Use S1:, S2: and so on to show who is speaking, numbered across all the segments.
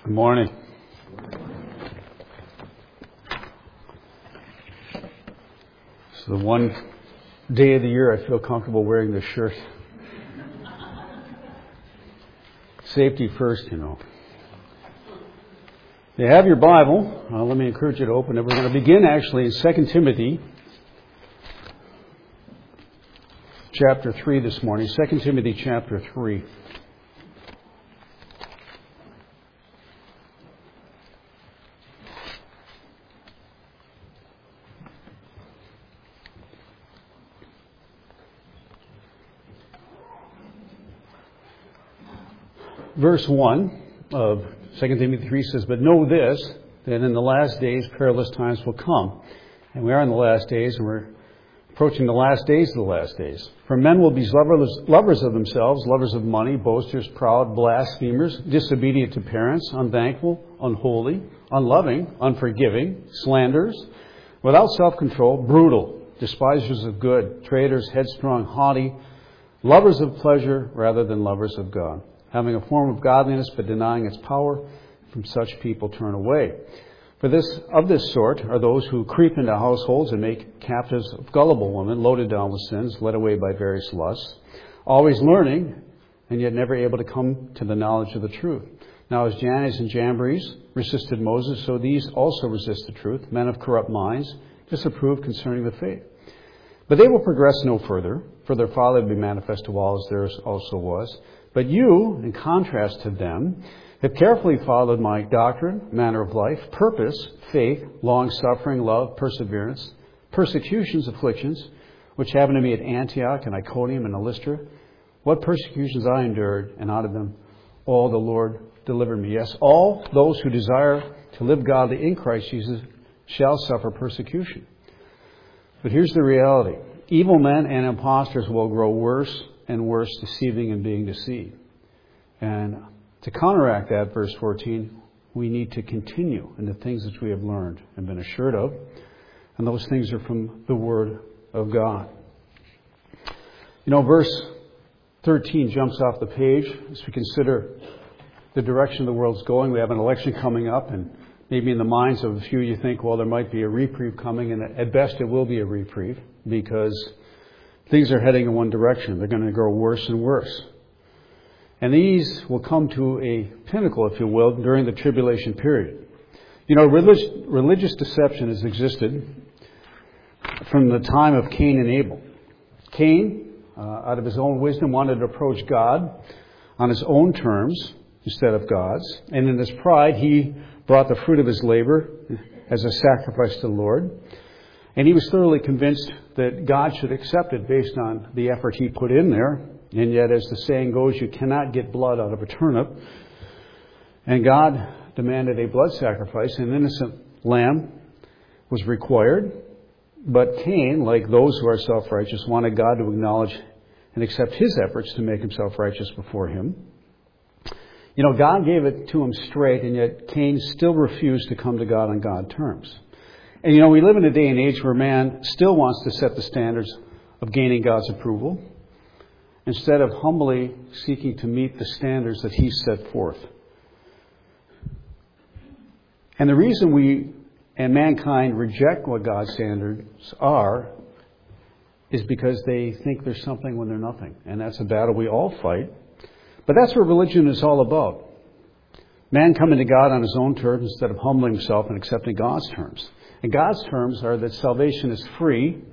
S1: Good morning. It's the one day of the year I feel comfortable wearing this shirt. Safety first, you know. If you have your Bible, let me encourage you to open it. We're going to begin actually in 2 Timothy chapter 3 this morning. 2 Timothy chapter 3. Verse 1 of 2 Timothy 3 says, "But know this, that in the last days perilous times will come." And we are in the last days, and we're approaching the last days of the last days. For men will be lovers of themselves, lovers of money, boasters, proud, blasphemers, disobedient to parents, unthankful, unholy, unloving, unforgiving, slanderers, without self-control, brutal, despisers of good, traitors, headstrong, haughty, lovers of pleasure rather than lovers of God, having a form of godliness but denying its power. From such people turn away. For of this sort are those who creep into households and make captives of gullible women, loaded down with sins, led away by various lusts, always learning, and yet never able to come to the knowledge of the truth. Now as Jannes and Jambres resisted Moses, so these also resist the truth, men of corrupt minds, disapproved concerning the faith. But they will progress no further, for their folly will be manifest to all, as theirs also was. But you, in contrast to them, have carefully followed my doctrine, manner of life, purpose, faith, long-suffering, love, perseverance, persecutions, afflictions, which happened to me at Antioch and Iconium and Lystra. What persecutions I endured, and out of them all the Lord delivered me. Yes, all those who desire to live godly in Christ Jesus shall suffer persecution. But here's the reality. Evil men and impostors will grow worse and worse, deceiving and being deceived. And to counteract that, verse 14, we need to continue in the things which we have learned and been assured of. And those things are from the Word of God. You know, verse 13 jumps off the page as we consider the direction the world's going. We have an election coming up, and maybe in the minds of a few you think, well, there might be a reprieve coming, and at best it will be a reprieve because things are heading in one direction. They're going to grow worse and worse. And these will come to a pinnacle, if you will, during the tribulation period. You know, religious deception has existed from the time of Cain and Abel. Cain, out of his own wisdom, wanted to approach God on his own terms instead of God's. And in his pride, he brought the fruit of his labor as a sacrifice to the Lord. And he was thoroughly convinced that God should accept it based on the effort he put in there. And yet, as the saying goes, you cannot get blood out of a turnip. And God demanded a blood sacrifice. An innocent lamb was required. But Cain, like those who are self-righteous, wanted God to acknowledge and accept his efforts to make himself righteous before him. You know, God gave it to him straight, and yet Cain still refused to come to God on God's terms. And you know, we live in a day and age where man still wants to set the standards of gaining God's approval instead of humbly seeking to meet the standards that he set forth. And the reason we and mankind reject what God's standards are is because they think there's something when there's nothing. And that's a battle we all fight. But that's what religion is all about. Man coming to God on his own terms instead of humbling himself and accepting God's terms. And God's terms are that salvation is free.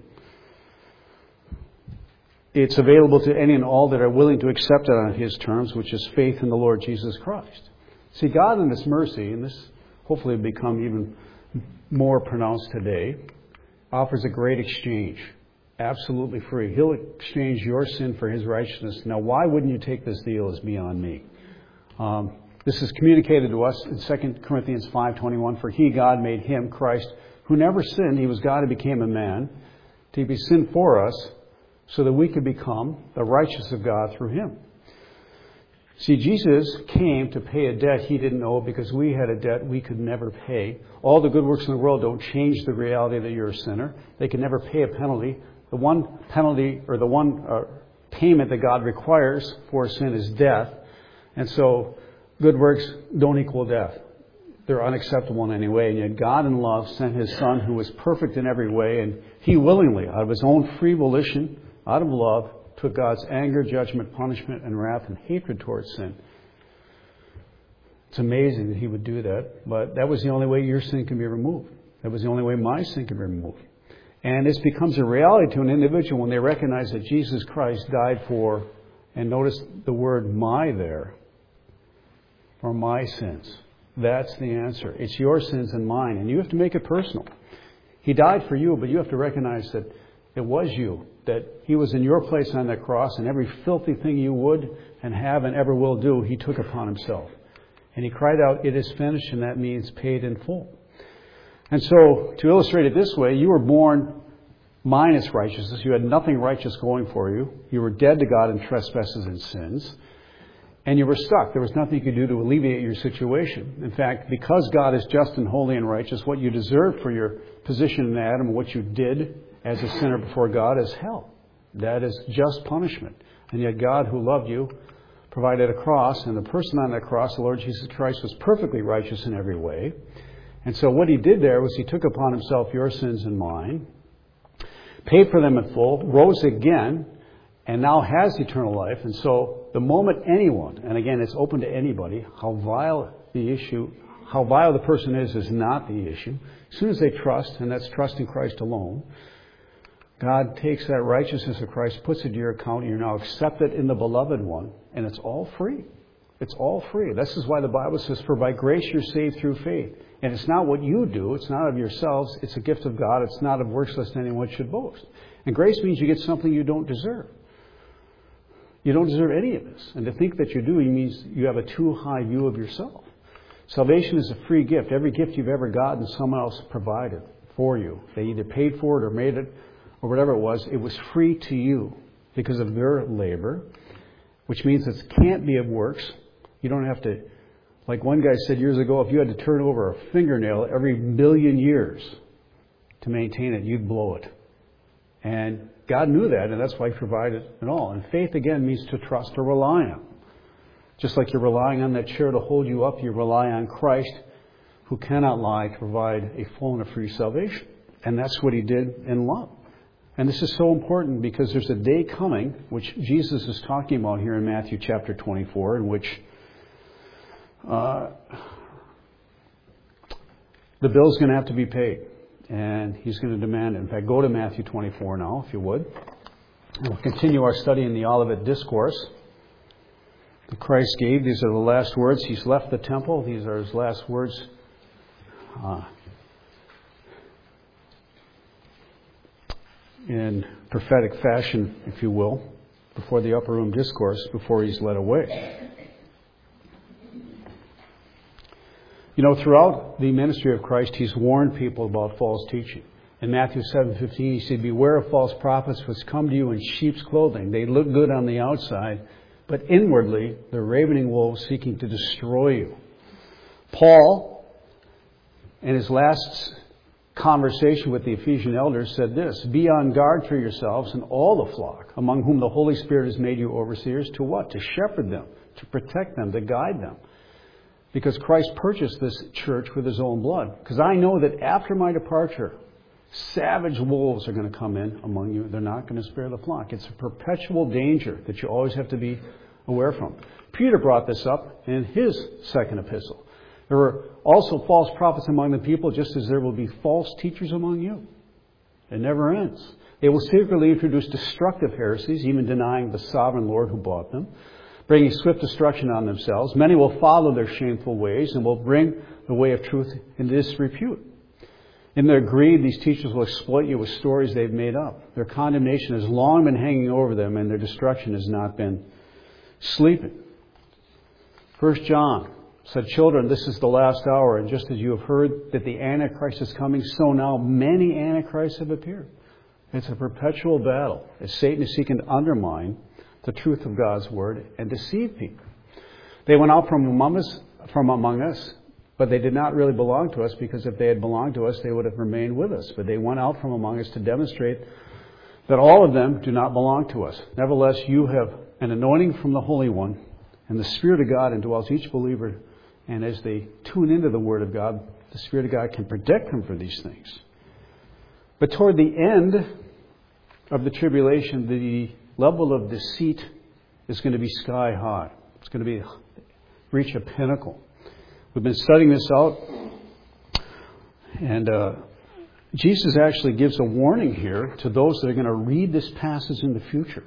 S1: It's available to any and all that are willing to accept it on his terms, which is faith in the Lord Jesus Christ. See, God in his mercy, and this hopefully will become even more pronounced today, offers a great exchange. Absolutely free. He'll exchange your sin for his righteousness. Now, why wouldn't you take this deal as beyond me? This is communicated to us in 2 Corinthians 5:21. For he, God, made him, Christ, who never sinned. He was God who became a man to be sin for us so that we could become the righteous of God through him. See, Jesus came to pay a debt he didn't owe because we had a debt we could never pay. All the good works in the world don't change the reality that you're a sinner. They can never pay a penalty. The one penalty or the one payment that God requires for sin is death. And so good works don't equal death. They're unacceptable in any way. And yet God in love sent His Son, who was perfect in every way, and He willingly, out of His own free volition, out of love, took God's anger, judgment, punishment, and wrath and hatred towards sin. It's amazing that He would do that, but that was the only way your sin can be removed. That was the only way my sin can be removed. And this becomes a reality to an individual when they recognize that Jesus Christ died for, and notice the word my there, for my sins. That's the answer. It's your sins and mine, and you have to make it personal. He died for you, but you have to recognize that it was you, that He was in your place on that cross, and every filthy thing you would and have and ever will do, He took upon Himself. And He cried out, "It is finished," and that means paid in full. And so, to illustrate it this way, you were born minus righteousness. You had nothing righteous going for you. You were dead to God in trespasses and sins. And you were stuck. There was nothing you could do to alleviate your situation. In fact, because God is just and holy and righteous, what you deserve for your position in Adam, what you did as a sinner before God, is hell. That is just punishment. And yet God, who loved you, provided a cross, and the person on that cross, the Lord Jesus Christ, was perfectly righteous in every way. And so what He did there was He took upon Himself your sins and mine, paid for them in full, rose again, and now has eternal life. And so the moment anyone, and again it's open to anybody, how vile the person is not the issue. As soon as they trust, and that's trust in Christ alone, God takes that righteousness of Christ, puts it to your account, and you're now accepted in the Beloved One, and it's all free. It's all free. This is why the Bible says, "For by grace you're saved through faith." And it's not what you do. It's not of yourselves. It's a gift of God. It's not of works lest anyone should boast. And grace means you get something you don't deserve. You don't deserve any of this. And to think that you do means you have a too high view of yourself. Salvation is a free gift. Every gift you've ever gotten, someone else provided for you. They either paid for it or made it or whatever it was free to you because of their labor, which means it can't be of works. You don't have to, like one guy said years ago, if you had to turn over a fingernail every million years to maintain it, you'd blow it. And God knew that, and that's why He provided it all. And faith, again, means to trust or rely on. Just like you're relying on that chair to hold you up, you rely on Christ, who cannot lie, to provide a full and a free salvation. And that's what He did in love. And this is so important because there's a day coming, which Jesus is talking about here in Matthew chapter 24, in which the bill's going to have to be paid. And He's going to demand it. In fact, go to Matthew 24 now, if you would. And we'll continue our study in the Olivet Discourse that Christ gave. These are the last words. He's left the temple. These are His last words. In prophetic fashion, if you will, before the upper room discourse, before He's led away. You know, throughout the ministry of Christ, He's warned people about false teaching. In Matthew 7:15, He said, "Beware of false prophets which come to you in sheep's clothing. They look good on the outside, but inwardly they're ravening wolves seeking to destroy you." Paul, in his last conversation with the Ephesian elders, said this: "Be on guard for yourselves and all the flock, among whom the Holy Spirit has made you overseers." To what? To shepherd them, to protect them, to guide them. Because Christ purchased this church with His own blood. Because I know that after my departure, savage wolves are going to come in among you. They're not going to spare the flock. It's a perpetual danger that you always have to be aware from. Peter brought this up in his second epistle. There were also false prophets among the people, just as there will be false teachers among you. It never ends. They will secretly introduce destructive heresies, even denying the sovereign Lord who bought them, bringing swift destruction on themselves. Many will follow their shameful ways and will bring the way of truth into disrepute. In their greed, these teachers will exploit you with stories they've made up. Their condemnation has long been hanging over them, and their destruction has not been sleeping. 1 John said, "Children, this is the last hour, and just as you have heard that the Antichrist is coming, so now many Antichrists have appeared." It's a perpetual battle as Satan is seeking to undermine the truth of God's Word and deceive people. They went out from among us, but they did not really belong to us, because if they had belonged to us, they would have remained with us. But they went out from among us to demonstrate that all of them do not belong to us. Nevertheless, you have an anointing from the Holy One, And the Spirit of God indwells each believer. And as they tune into the Word of God, the Spirit of God can protect them from these things. But toward the end of the tribulation, the level of deceit is going to be sky high. It's going to reach a pinnacle. We've been studying this out. And Jesus actually gives a warning here to those that are going to read this passage in the future.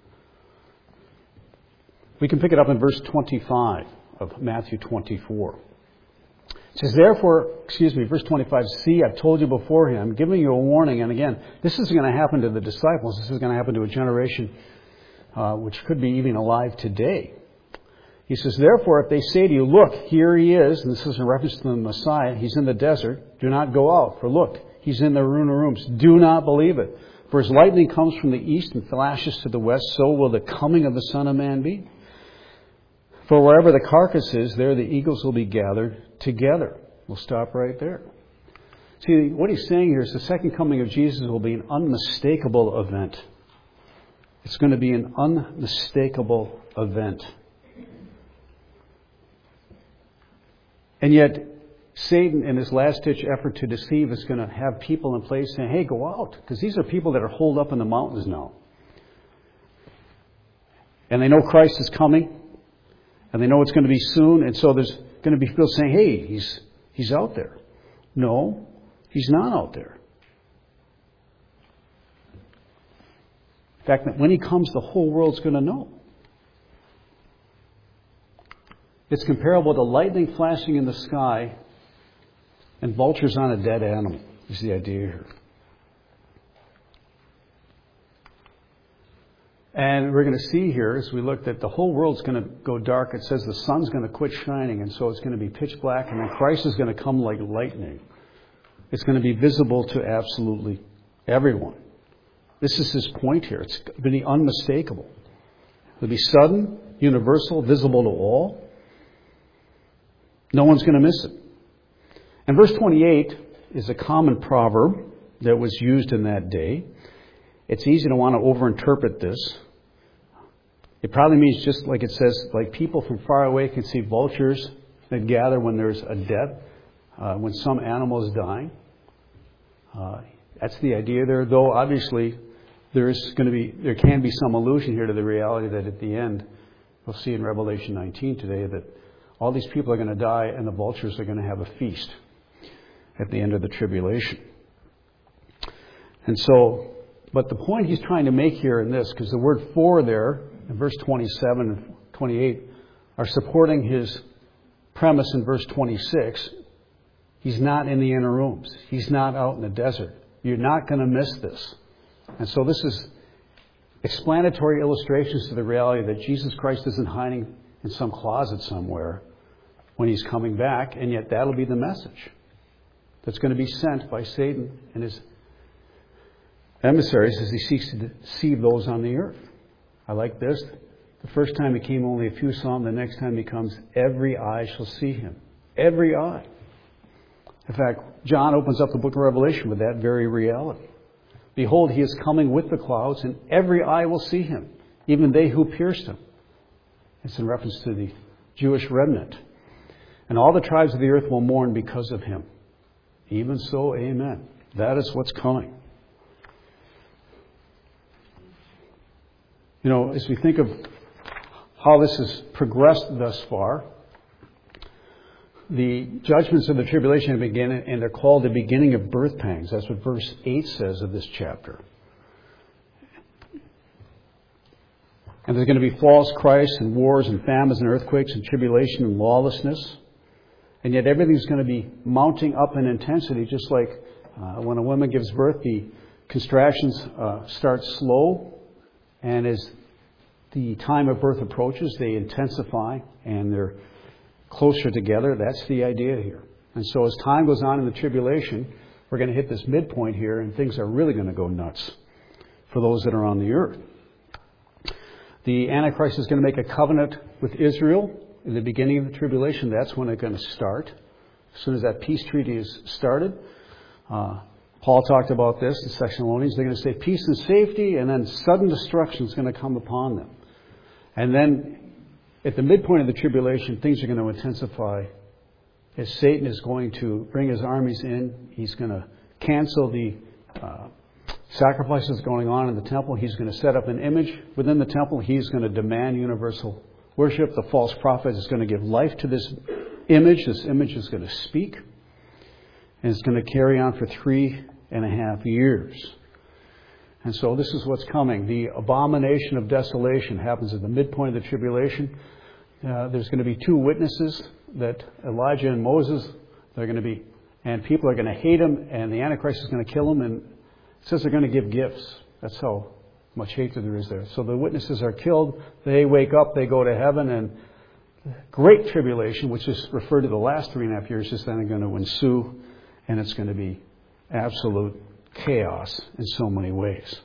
S1: We can pick it up in verse 25 of Matthew 24. It says, verse 25, see, I've told you beforehand, I'm giving you a warning. And again, this is going to happen to the disciples. This is going to happen to a generation which could be even alive today. He says, therefore, if they say to you, look, here he is, and this is in reference to the Messiah, he's in the desert, do not go out. For look, he's in the inner rooms. Do not believe it. For as lightning comes from the east and flashes to the west, so will the coming of the Son of Man be. For wherever the carcass is, there the eagles will be gathered together. We'll stop right there. See, what he's saying here is the second coming of Jesus will be an unmistakable event. It's going to be an unmistakable event. And yet, Satan, in his last-ditch effort to deceive, is going to have people in place saying, hey, go out. Because these are people that are holed up in the mountains now. And they know Christ is coming. And they know it's going to be soon. And so there's going to be people saying, hey, he's out there. No, he's not out there. In fact, that when he comes, the whole world's going to know. It's comparable to lightning flashing in the sky and vultures on a dead animal, is the idea here. And we're going to see here, as we look, that the whole world's going to go dark. It says the sun's going to quit shining, and so it's going to be pitch black, and then Christ is going to come like lightning. It's going to be visible to absolutely everyone. This is his point here. It's going to be unmistakable. It'll be sudden, universal, visible to all. No one's going to miss it. And verse 28 is a common proverb that was used in that day. It's easy to want to overinterpret this. It probably means just like it says, like people from far away can see vultures that gather when there's a death, when some animal is dying. That's the idea there, though obviously there can be some allusion here to the reality that at the end, we'll see in Revelation 19 today, that all these people are going to die and the vultures are going to have a feast at the end of the tribulation. And so, but the point he's trying to make here in this, because the word for there, in verse 27 and 28, are supporting his premise in verse 26. He's not in the inner rooms. He's not out in the desert. You're not going to miss this. And so this is explanatory illustrations to the reality that Jesus Christ isn't hiding in some closet somewhere when he's coming back, and yet that'll be the message that's going to be sent by Satan and his emissaries as he seeks to deceive those on the earth. I like this. The first time he came, only a few saw him. The next time he comes, every eye shall see him. Every eye. In fact, John opens up the book of Revelation with that very reality. Behold, he is coming with the clouds, and every eye will see him, even they who pierced him. It's in reference to the Jewish remnant. And all the tribes of the earth will mourn because of him. Even so, amen. That is what's coming. You know, as we think of how this has progressed thus far, the judgments of the tribulation begin, and they're called the beginning of birth pangs. That's what verse 8 says of this chapter. And there's going to be false Christs and wars and famines and earthquakes and tribulation and lawlessness. And yet everything's going to be mounting up in intensity, just like when a woman gives birth, the contractions start slow. And as the time of birth approaches, they intensify and they're closer together. That's the idea here. And so as time goes on in the tribulation, we're going to hit this midpoint here, and things are really going to go nuts for those that are on the earth. The Antichrist is going to make a covenant with Israel in the beginning of the tribulation. That's when it's going to start. As soon as that peace treaty is started, Paul talked about this in 2 Thessalonians. They're going to say peace and safety, and then sudden destruction is going to come upon them. And then at the midpoint of the tribulation, things are going to intensify as Satan is going to bring his armies in. He's going to cancel the sacrifices going on in the temple. He's going to set up an image within the temple. He's going to demand universal worship. The false prophet is going to give life to this image. This image is going to speak. And it's going to carry on for 3.5 years. And so this is what's coming. The abomination of desolation happens at the midpoint of the tribulation. There's going to be 2 witnesses, that Elijah and Moses. They're going to be, and people are going to hate them, and the Antichrist is going to kill them. And it says they're going to give gifts. That's how much hatred there is there. So the witnesses are killed. They wake up. They go to heaven, and great tribulation, which is referred to the last 3.5 years, is then going to ensue, and it's going to be absolute chaos in so many ways.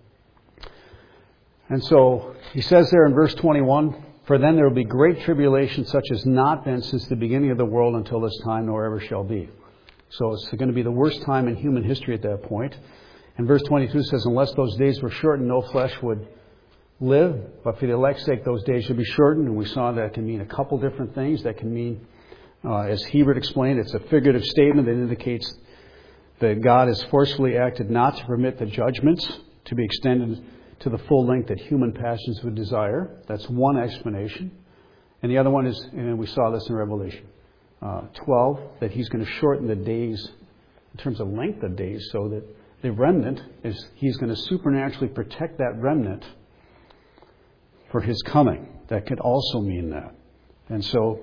S1: And so he says there in verse 21, "For then there will be great tribulation, such as not been since the beginning of the world until this time, nor ever shall be." So it's going to be the worst time in human history at that point. And verse 22 says, "Unless those days were shortened, no flesh would live. But for the elect's sake, those days should be shortened." And we saw that can mean a couple different things. That can mean, as Hebert explained, it's a figurative statement that indicates that God has forcefully acted not to permit the judgments to be extended to the full length that human passions would desire. That's one explanation. And the other one is, and we saw this in Revelation 12, that he's going to shorten the days in terms of length of days, so that the remnant is, he's going to supernaturally protect that remnant for his coming. That could also mean that. And so,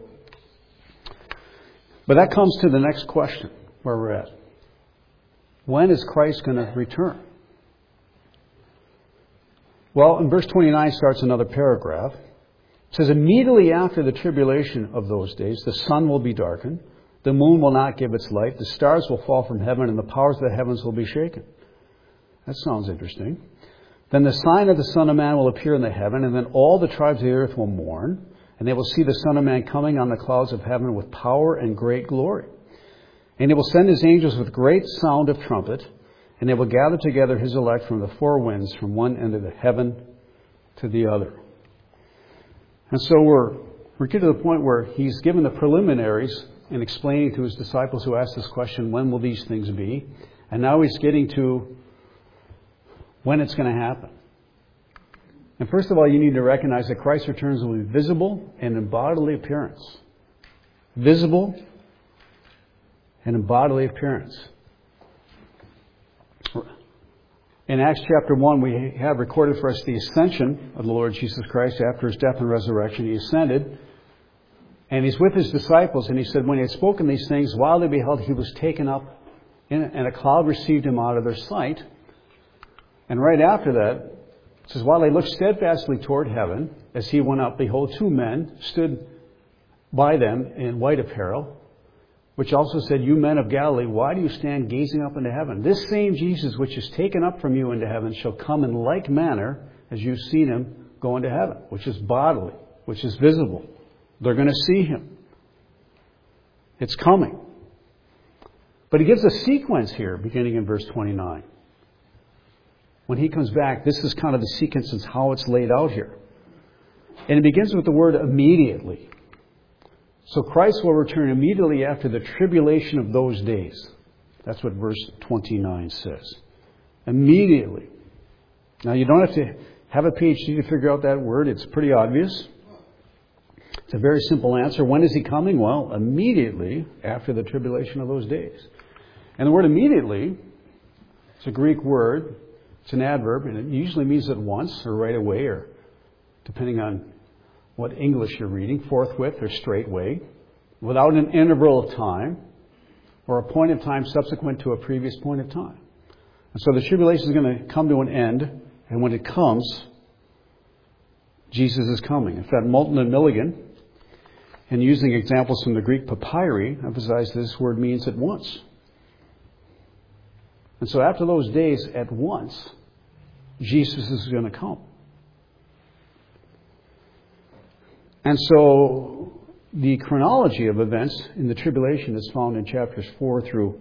S1: but that comes to the next question where we're at. When is Christ going to return? Well, in verse 29 starts another paragraph. It says, "Immediately after the tribulation of those days, the sun will be darkened, the moon will not give its light, the stars will fall from heaven, and the powers of the heavens will be shaken." That sounds interesting. "Then the sign of the Son of Man will appear in the heaven, and then all the tribes of the earth will mourn, and they will see the Son of Man coming on the clouds of heaven with power and great glory. And he will send his angels with great sound of trumpet, and they will gather together his elect from the 4 winds, from one end of the heaven to the other." And so we're getting to the point where he's given the preliminaries and explaining to his disciples who asked this question, when will these things be? And now he's getting to when it's going to happen. And first of all, you need to recognize that Christ's returns will be visible and in bodily appearance. Visible and in bodily appearance. In Acts chapter 1, we have recorded for us the ascension of the Lord Jesus Christ after his death and resurrection. He ascended, and he's with his disciples, and he said, when he had spoken these things, while they beheld, he was taken up, and a cloud received him out of their sight. And right after that, it says, while they looked steadfastly toward heaven, as he went up, behold, 2 men stood by them in white apparel, which also said, "You men of Galilee, why do you stand gazing up into heaven? This same Jesus which is taken up from you into heaven shall come in like manner as you've seen him go into heaven," which is bodily, which is visible. They're going to see him. It's coming. But he gives a sequence here, beginning in verse 29. When he comes back, this is kind of the sequence and how it's laid out here. And it begins with the word immediately. So Christ will return immediately after the tribulation of those days. That's what verse 29 says. Immediately. Now, you don't have to have a PhD to figure out that word. It's pretty obvious. It's a very simple answer. When is he coming? Well, immediately after the tribulation of those days. And the word immediately, it's a Greek word. It's an adverb, and it usually means at once or right away, or depending on what English you're reading, forthwith or straightway, without an interval of time, or a point of time subsequent to a previous point of time. And so the tribulation is going to come to an end, and when it comes, Jesus is coming. In fact, Moulton and Milligan, in using examples from the Greek papyri, emphasize this word means at once. And so after those days, at once, Jesus is going to come. And so the chronology of events in the tribulation is found in chapters 4 through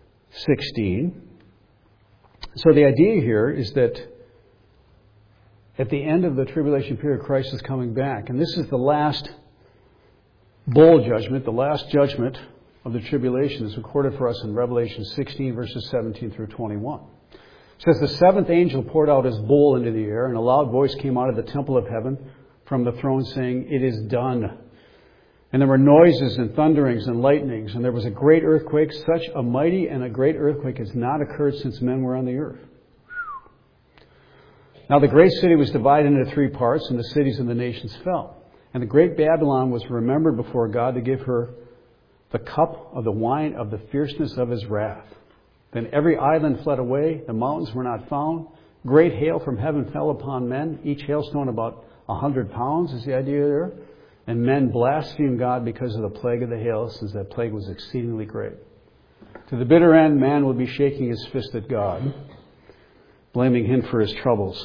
S1: 16. So the idea here is that at the end of the tribulation period, Christ is coming back. And this is the last bowl judgment, the last judgment of the tribulation is recorded for us in Revelation 16, verses 17 through 21. It says, the seventh angel poured out his bowl into the air, and a loud voice came out of the temple of heaven from the throne saying, "It is done." And there were noises and thunderings and lightnings, and there was a great earthquake. Such a mighty and a great earthquake has not occurred since men were on the earth. Now the great city was divided into three parts, and the cities of the nations fell. And the great Babylon was remembered before God to give her the cup of the wine of the fierceness of his wrath. Then every island fled away, the mountains were not found. Great hail from heaven fell upon men, each hailstone about 100 pounds is the idea there. And men blasphemed God because of the plague of the hail, since that plague was exceedingly great. To the bitter end, man will be shaking his fist at God, blaming him for his troubles.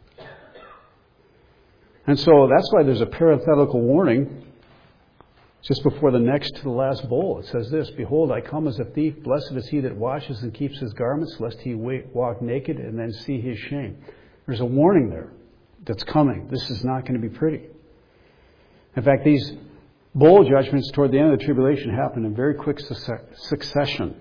S1: And so that's why there's a parenthetical warning just before the next to the last bowl. It says this, "Behold, I come as a thief. Blessed is he that washes and keeps his garments, lest he walk naked and then see his shame." There's a warning there that's coming. This is not going to be pretty. In fact, these bowl judgments toward the end of the tribulation happen in very quick succession.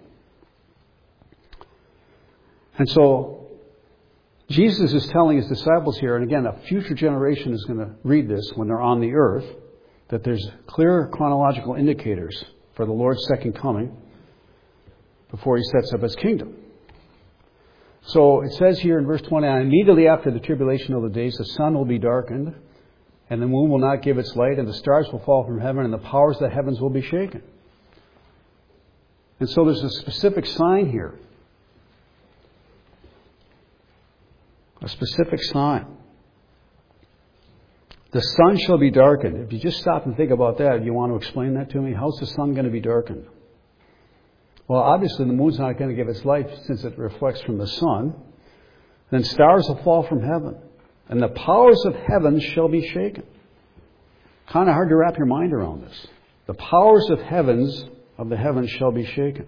S1: And so Jesus is telling his disciples here, and again, a future generation is going to read this when they're on the earth, that there's clear chronological indicators for the Lord's second coming before he sets up his kingdom. So it says here in verse 29, immediately after the tribulation of the days, the sun will be darkened, and the moon will not give its light, and the stars will fall from heaven, and the powers of the heavens will be shaken. And so there's a specific sign here. A specific sign. The sun shall be darkened. If you just stop and think about that, you want to explain that to me? How's the sun going to be darkened? Well, obviously the moon's not going to give its light since it reflects from the sun. Then stars will fall from heaven, and the powers of heaven shall be shaken. Kind of hard to wrap your mind around this. The powers of the heavens shall be shaken.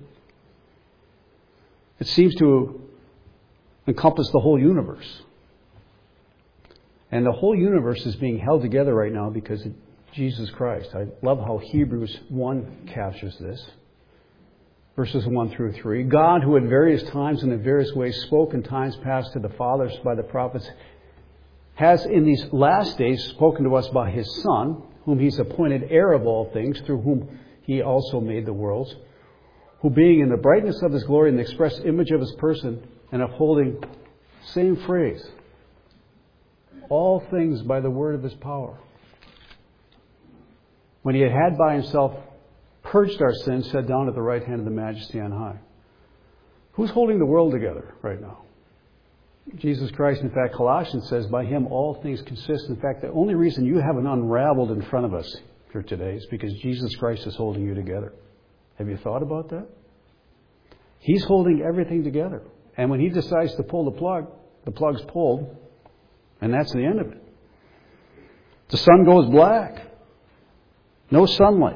S1: It seems to encompass the whole universe. And the whole universe is being held together right now because of Jesus Christ. I love how Hebrews 1 captures this. Verses 1 through 3. God, who at various times and in various ways spoke in times past to the fathers by the prophets, has in these last days spoken to us by his Son, whom he's appointed heir of all things, through whom he also made the worlds, who being in the brightness of his glory and the express image of his person, and upholding, same phrase, all things by the word of his power. When he had by himself purged our sins, sat down at the right hand of the Majesty on high. Who's holding the world together right now? Jesus Christ. In fact, Colossians says, by him all things consist. In fact, the only reason you haven't unraveled in front of us here today is because Jesus Christ is holding you together. Have you thought about that? He's holding everything together. And when he decides to pull the plug's pulled, and that's the end of it. The sun goes black. No sunlight.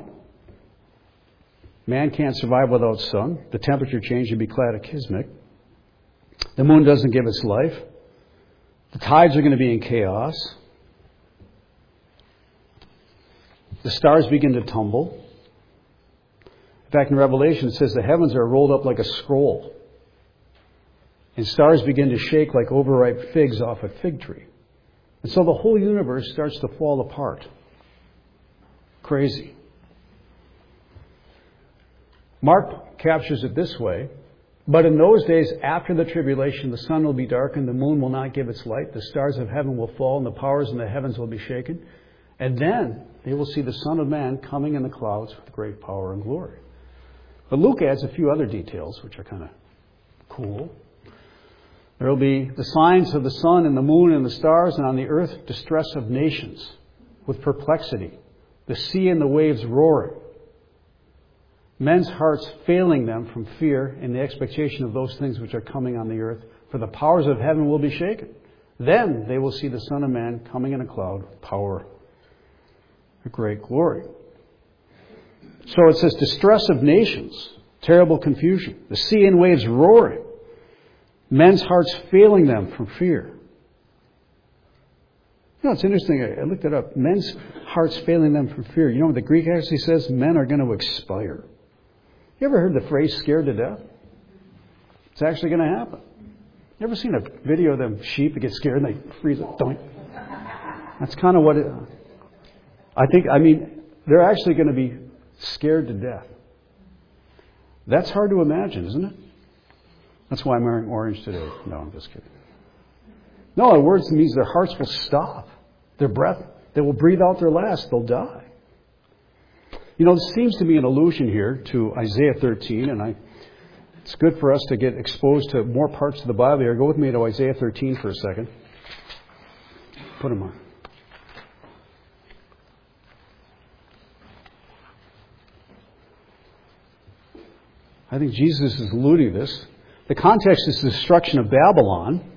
S1: Man can't survive without sun. The temperature change and be cataclysmic. The moon doesn't give its life. The tides are going to be in chaos. The stars begin to tumble. In fact, in Revelation it says the heavens are rolled up like a scroll. And stars begin to shake like overripe figs off a fig tree. And so the whole universe starts to fall apart. Crazy. Mark captures it this way. But in those days after the tribulation, the sun will be darkened, the moon will not give its light, the stars of heaven will fall, and the powers in the heavens will be shaken. And then they will see the Son of Man coming in the clouds with great power and glory. But Luke adds a few other details, which are kind of cool. There will be the signs of the sun and the moon and the stars, and on the earth distress of nations with perplexity, the sea and the waves roaring, men's hearts failing them from fear in the expectation of those things which are coming on the earth, for the powers of heaven will be shaken. Then they will see the Son of Man coming in a cloud with power and great glory. So it says distress of nations, terrible confusion, the sea and waves roaring, men's hearts failing them from fear. You know, it's interesting. I looked it up. Men's hearts failing them from fear. You know what the Greek actually says? Men are going to expire. You ever heard the phrase scared to death? It's actually going to happen. You ever seen a video of them sheep that get scared and they freeze up? That's kind of what it... I mean, they're actually going to be scared to death. That's hard to imagine, isn't it? That's why I'm wearing orange today. No, I'm just kidding. No, the words means their hearts will stop. Their breath, they will breathe out their last. They'll die. You know, this seems to be an allusion here to Isaiah 13, and it's good for us to get exposed to more parts of the Bible here. Go with me to Isaiah 13 for a second. Put them on. I think Jesus is alluding to this. The context is the destruction of Babylon.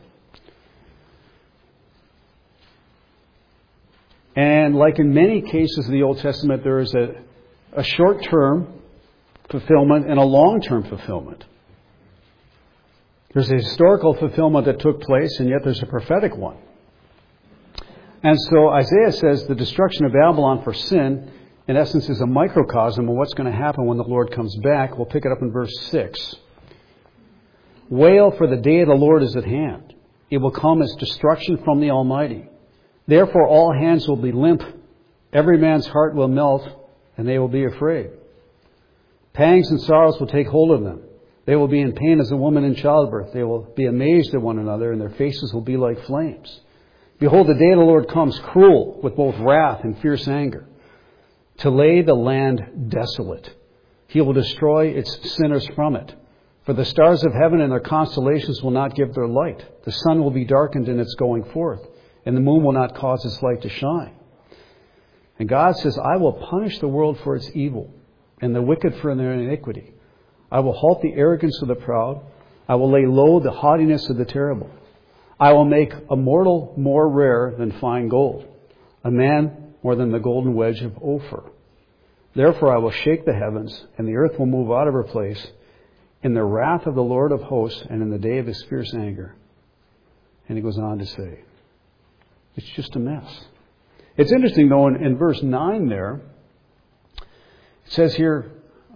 S1: And like in many cases of the Old Testament, there is a short-term fulfillment and a long-term fulfillment. There's a historical fulfillment that took place, and yet there's a prophetic one. And so Isaiah says the destruction of Babylon for sin, in essence, is a microcosm of what's going to happen when the Lord comes back. We'll pick it up in verse 6. Wail, for the day of the Lord is at hand. It will come as destruction from the Almighty. Therefore all hands will be limp, every man's heart will melt, and they will be afraid. Pangs and sorrows will take hold of them. They will be in pain as a woman in childbirth. They will be amazed at one another, and their faces will be like flames. Behold, the day of the Lord comes cruel, with both wrath and fierce anger, to lay the land desolate. He will destroy its sinners from it. For the stars of heaven and their constellations will not give their light. The sun will be darkened in its going forth, and the moon will not cause its light to shine. And God says, I will punish the world for its evil, and the wicked for their iniquity. I will halt the arrogance of the proud. I will lay low the haughtiness of the terrible. I will make a mortal more rare than fine gold, a man more than the golden wedge of Ophir. Therefore I will shake the heavens, and the earth will move out of her place in the wrath of the Lord of hosts and in the day of his fierce anger. And he goes on to say, it's just a mess. It's interesting, though, in verse 9 there, it says here,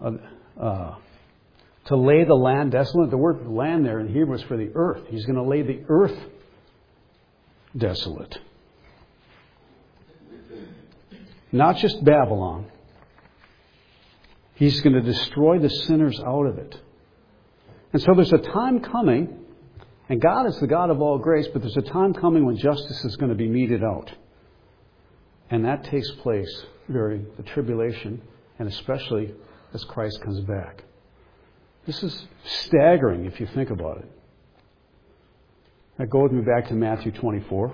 S1: to lay the land desolate. The word land there in Hebrew is for the earth. He's going to lay the earth desolate. Not just Babylon. He's going to destroy the sinners out of it. And so there's a time coming, and God is the God of all grace, but there's a time coming when justice is going to be meted out. And that takes place during the tribulation, and especially as Christ comes back. This is staggering if you think about it. Now go with me back to Matthew 24.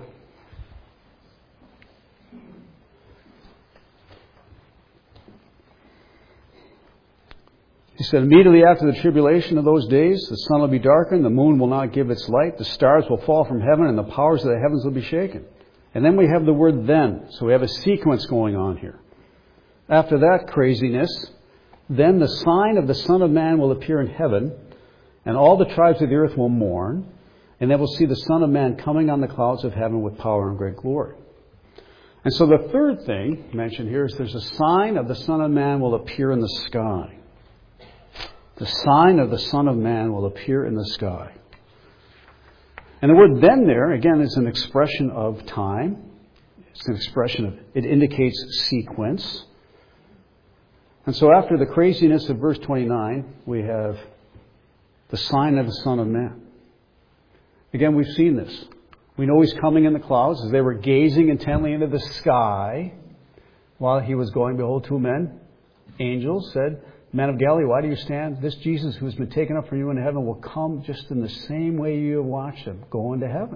S1: He said, immediately after the tribulation of those days, the sun will be darkened, the moon will not give its light, the stars will fall from heaven, and the powers of the heavens will be shaken. And then we have the word then. So we have a sequence going on here. After that craziness, then the sign of the Son of Man will appear in heaven, and all the tribes of the earth will mourn, and they will see the Son of Man coming on the clouds of heaven with power and great glory. And so the third thing mentioned here is there's a sign of the Son of Man will appear in the sky. The sign of the Son of Man will appear in the sky. And the word then there, again, is an expression of time. It's an expression of, it indicates sequence. And so after the craziness of verse 29, we have the sign of the Son of Man. Again, we've seen this. We know he's coming in the clouds. As they were gazing intently into the sky while he was going, behold, two men, angels, said, Man of Galilee, why do you stand? This Jesus who has been taken up from you into heaven will come just in the same way you have watched him go into heaven.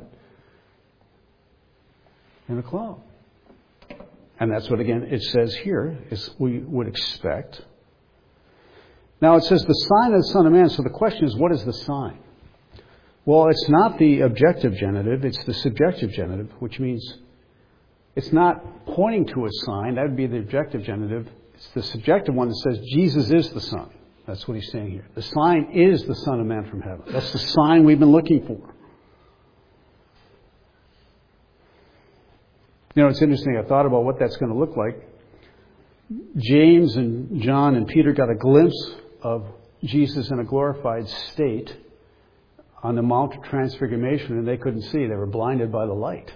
S1: In a cloud. And that's what, again, it says here, is we would expect. Now, it says the sign of the Son of Man. So the question is, what is the sign? Well, it's not the objective genitive. It's the subjective genitive, which means it's not pointing to a sign. That would be the objective genitive. It's the subjective one that says Jesus is the Son. That's what he's saying here. The sign is the Son of Man from heaven. That's the sign we've been looking for. You know, it's interesting. I thought about what that's going to look like. James and John and Peter got a glimpse of Jesus in a glorified state on the Mount of Transfiguration, and they couldn't see. They were blinded by the light.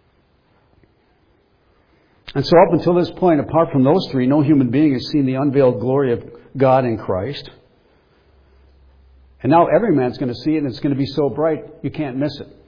S1: And so up until this point, apart from those three, no human being has seen the unveiled glory of God in Christ. And now every man's going to see it, and it's going to be so bright you can't miss it.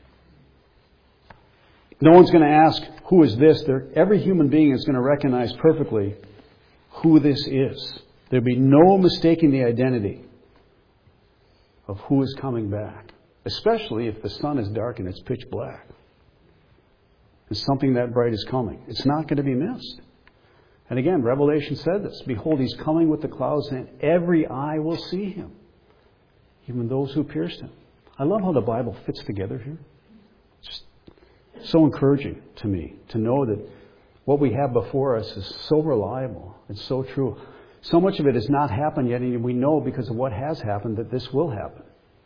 S1: No one's going to ask, who is this? Every human being is going to recognize perfectly who this is. There'll be no mistaking the identity of who is coming back, especially if the sun is dark and it's pitch black. And something that bright is coming. It's not going to be missed. And again, Revelation said this. Behold, he's coming with the clouds, and every eye will see him, even those who pierced him. I love how the Bible fits together here. Just so encouraging to me to know that what we have before us is so reliable. It's so true. So much of it has not happened yet, and we know because of what has happened that this will happen.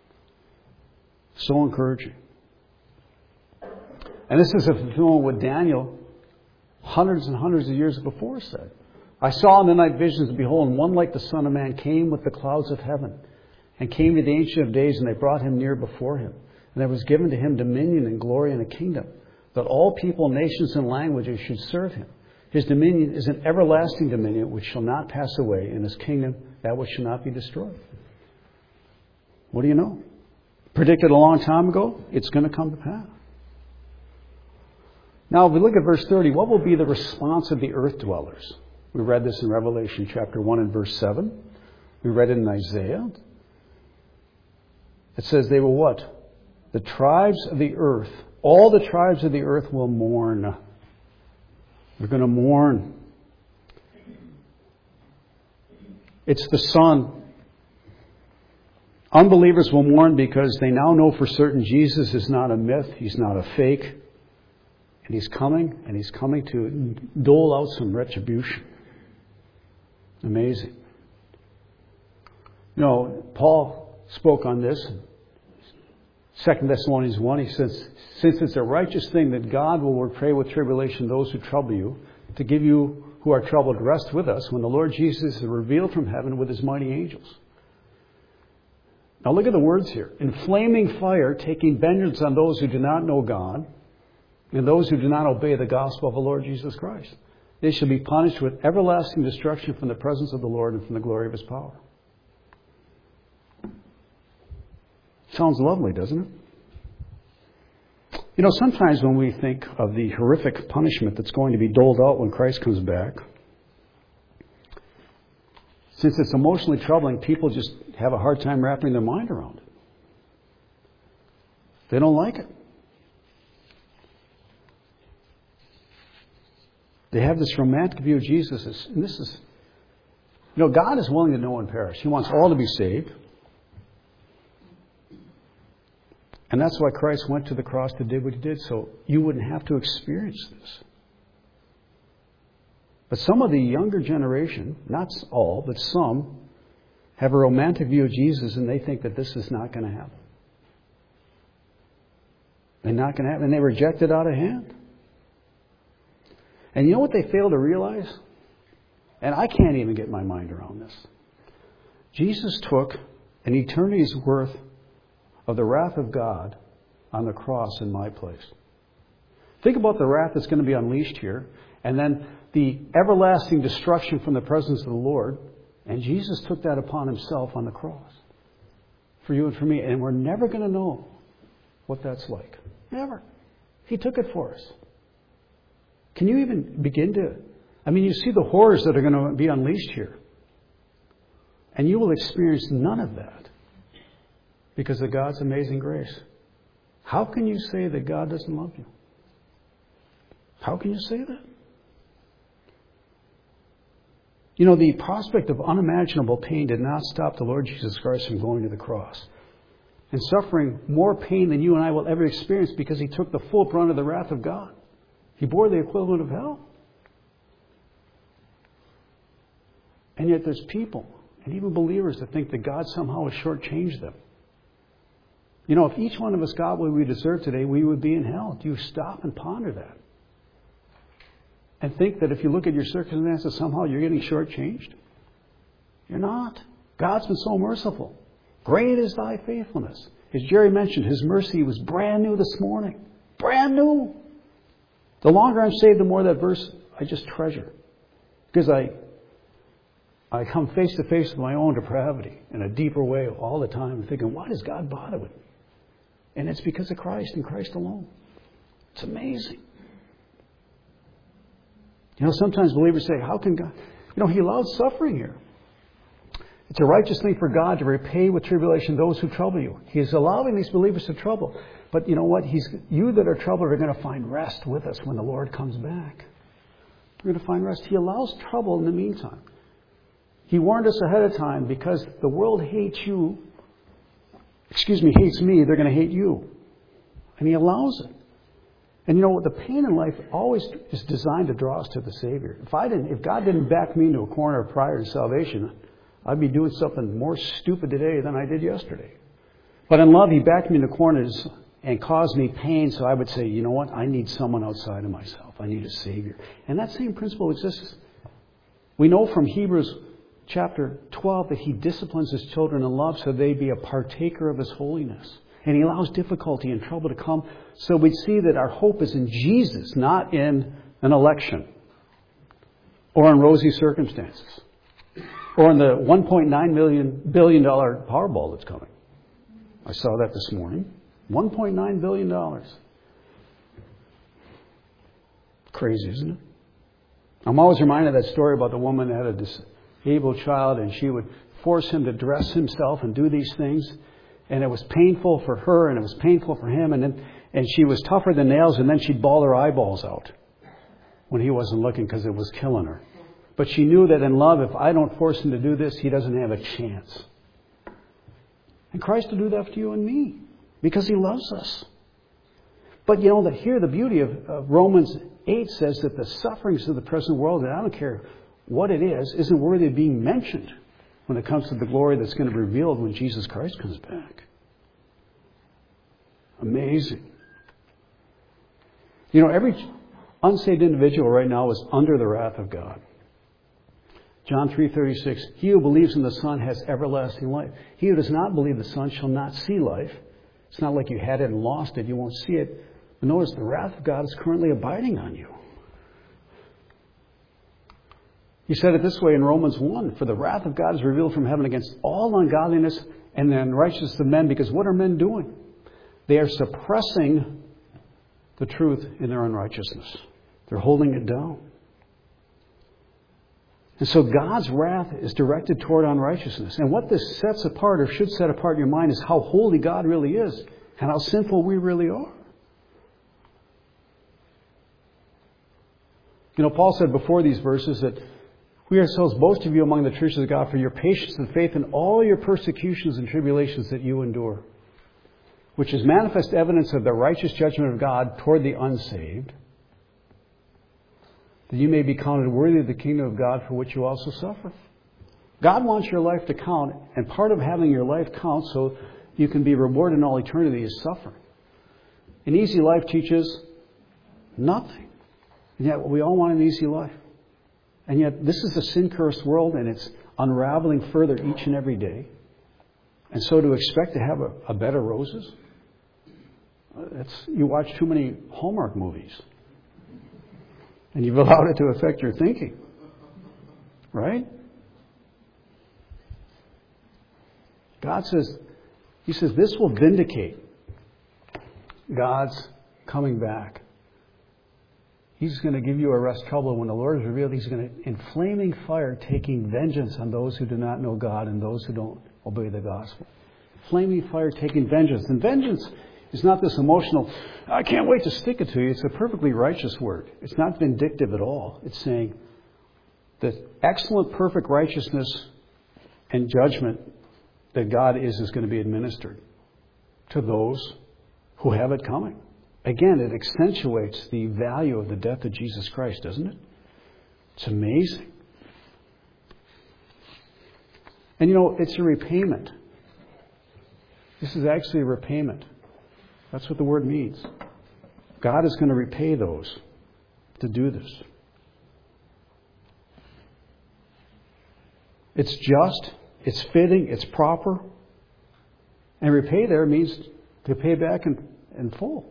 S1: So encouraging. And this is a fulfillment what Daniel, hundreds and hundreds of years before, said. I saw in the night visions, and behold, and one like the Son of Man came with the clouds of heaven, and came to the Ancient of Days, and they brought him near before him. And there was given to him dominion and glory and a kingdom, that all people, nations, and languages should serve him. His dominion is an everlasting dominion which shall not pass away, and his kingdom that which shall not be destroyed. What do you know? Predicted a long time ago, it's going to come to pass. Now, if we look at verse 30, what will be the response of the earth dwellers? We read this in Revelation chapter 1 and verse 7. We read it in Isaiah. It says they will what? The tribes of the earth, all the tribes of the earth will mourn. They're going to mourn. It's the Son. Unbelievers will mourn because they now know for certain Jesus is not a myth. He's not a fake. And he's coming to dole out some retribution. Amazing. You know, Paul spoke on this. 2 Thessalonians 1, he says, since it's a righteous thing that God will repay with tribulation those who trouble you, to give you who are troubled rest with us when the Lord Jesus is revealed from heaven with his mighty angels. Now look at the words here. In flaming fire, taking vengeance on those who do not know God, and those who do not obey the gospel of the Lord Jesus Christ. They shall be punished with everlasting destruction from the presence of the Lord and from the glory of his power. Sounds lovely, doesn't it? You know, sometimes when we think of the horrific punishment that's going to be doled out when Christ comes back, since it's emotionally troubling, people just have a hard time wrapping their mind around it. They don't like it. They have this romantic view of Jesus. And this is, you know, God is willing that no one perish. He wants all to be saved. And that's why Christ went to the cross and did what he did, so you wouldn't have to experience this. But some of the younger generation, not all, but some, have a romantic view of Jesus and they think that this is not going to happen. They're not going to happen. And they reject it out of hand. And you know what they fail to realize? And I can't even get my mind around this. Jesus took an eternity's worth of the wrath of God on the cross in my place. Think about the wrath that's going to be unleashed here, and then the everlasting destruction from the presence of the Lord. And Jesus took that upon himself on the cross for you and for me. And we're never going to know what that's like. Never. He took it for us. Can you even begin to... I mean, you see the horrors that are going to be unleashed here. And you will experience none of that because of God's amazing grace. How can you say that God doesn't love you? How can you say that? You know, the prospect of unimaginable pain did not stop the Lord Jesus Christ from going to the cross and suffering more pain than you and I will ever experience because he took the full brunt of the wrath of God. He bore the equivalent of hell. And yet there's people, and even believers, that think that God somehow has shortchanged them. You know, if each one of us got what we deserve today, we would be in hell. Do you stop and ponder that? and think that if you look at your circumstances, somehow you're getting shortchanged? You're not. God's been so merciful. Great is thy faithfulness. As Jerry mentioned, His mercy was brand new this morning. Brand new. The longer I'm saved, the more that verse I just treasure. Because I come face to face with my own depravity in a deeper way all the time and thinking, why does God bother with me? And it's because of Christ and Christ alone. It's amazing. Sometimes believers say, how can God... He allows suffering here. It's a righteous thing for God to repay with tribulation those who trouble you. He is allowing these believers to trouble. But you know what? You that are troubled are going to find rest with us when the Lord comes back. You're going to find rest. He allows trouble in the meantime. He warned us ahead of time because the world hates you. Hates me. They're going to hate you. And He allows it. And the pain in life always is designed to draw us to the Savior. If God didn't back me into a corner prior to salvation, I'd be doing something more stupid today than I did yesterday. But in love, He backed me into corners and caused me pain, so I would say, you know what? I need someone outside of myself. I need a Savior. And that same principle exists. We know from Hebrews chapter 12 that He disciplines His children in love so they be a partaker of His holiness. And He allows difficulty and trouble to come so we see that our hope is in Jesus, not in an election or in rosy circumstances or in the $1.9 billion Powerball that's coming. I saw that this morning. $1.9 billion. Crazy, isn't it? I'm always reminded of that story about the woman that had a disabled child, and she would force him to dress himself and do these things. And it was painful for her, and it was painful for him. And she was tougher than nails, and then she'd bawl her eyeballs out when he wasn't looking because it was killing her. But she knew that in love, if I don't force him to do this, he doesn't have a chance. And Christ will do that for you and me because He loves us. But that here the beauty of Romans 8 says that the sufferings of the present world, and I don't care what it is, isn't worthy of being mentioned when it comes to the glory that's going to be revealed when Jesus Christ comes back. Amazing. Every unsaved individual right now is under the wrath of God. John 3:36, he who believes in the Son has everlasting life. He who does not believe the Son shall not see life. It's not like you had it and lost it. You won't see it. But notice the wrath of God is currently abiding on you. He said it this way in Romans 1, for the wrath of God is revealed from heaven against all ungodliness and the unrighteousness of men. Because what are men doing? They are suppressing the truth in their unrighteousness. They're holding it down. And so God's wrath is directed toward unrighteousness. And what this sets apart, or should set apart in your mind, is how holy God really is and how sinful we really are. Paul said before these verses that we ourselves boast of you among the churches of God for your patience and faith in all your persecutions and tribulations that you endure, which is manifest evidence of the righteous judgment of God toward the unsaved, that you may be counted worthy of the kingdom of God for which you also suffer. God wants your life to count, and part of having your life count so you can be rewarded in all eternity is suffering. An easy life teaches nothing. And yet we all want an easy life. And yet this is a sin-cursed world, and it's unraveling further each and every day. And so to expect to have a bed of roses, you watch too many Hallmark movies. And you've allowed it to affect your thinking. Right? God says, He says, this will vindicate God's coming back. He's going to give you a rest trouble. When the Lord is revealed, He's going to, in flaming fire, taking vengeance on those who do not know God and those who don't obey the gospel. Flaming fire taking vengeance. And vengeance is not this emotional, I can't wait to stick it to you. It's a perfectly righteous word. It's not vindictive at all. It's saying that excellent, perfect righteousness and judgment that God is going to be administered to those who have it coming. Again, it accentuates the value of the death of Jesus Christ, doesn't it? It's amazing. And it's a repayment. This is actually a repayment. That's what the word means. God is going to repay those to do this. It's just, it's fitting, it's proper. And repay there means to pay back in full.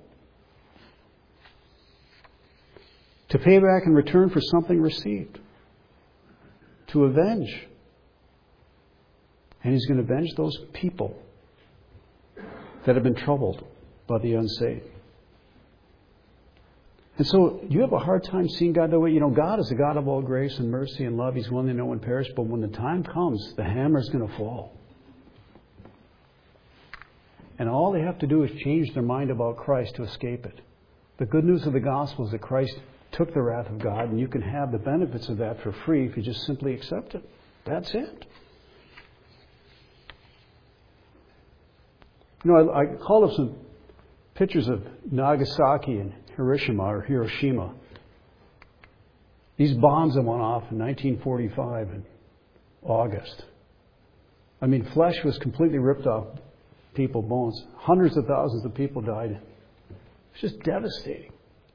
S1: To pay back in return for something received. To avenge. And He's going to avenge those people that have been troubled by the unsaved. And so you have a hard time seeing God that way. God is a God of all grace and mercy and love. He's willing that no one perish. But when the time comes, the hammer is going to fall. And all they have to do is change their mind about Christ to escape it. The good news of the gospel is that Christ took the wrath of God, and you can have the benefits of that for free if you just simply accept it. That's it. I called up some pictures of Nagasaki and Hiroshima. These bombs that went off in 1945 in August. Flesh was completely ripped off people's bones. Hundreds of thousands of people died. It's just devastating.